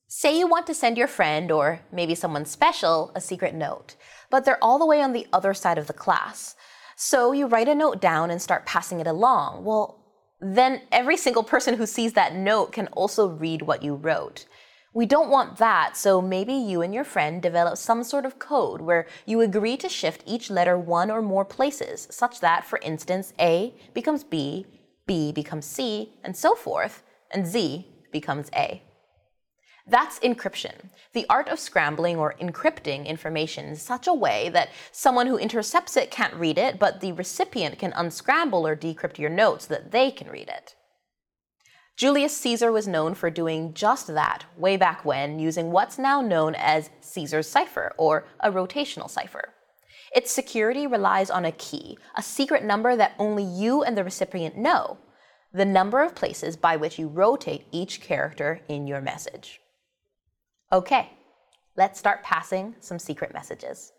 Say you want to send your friend, or maybe someone special, a secret note, but they're all the way on the other side of the class. So you write a note down and start passing it along. Well, then every single person who sees that note can also read what you wrote. We don't want that, so maybe you and your friend develop some sort of code where you agree to shift each letter one or more places, such that, for instance, A becomes B, B becomes C, and so forth, and Z becomes A. That's encryption, the art of scrambling or encrypting information in such a way that someone who intercepts it can't read it, but the recipient can unscramble or decrypt your note so that they can read it. Julius Caesar was known for doing just that way back when, using what's now known as Caesar's cipher, or a rotational cipher. Its security relies on a key, a secret number that only you and the recipient know, the number of places by which you rotate each character in your message. Okay, let's start passing some secret messages.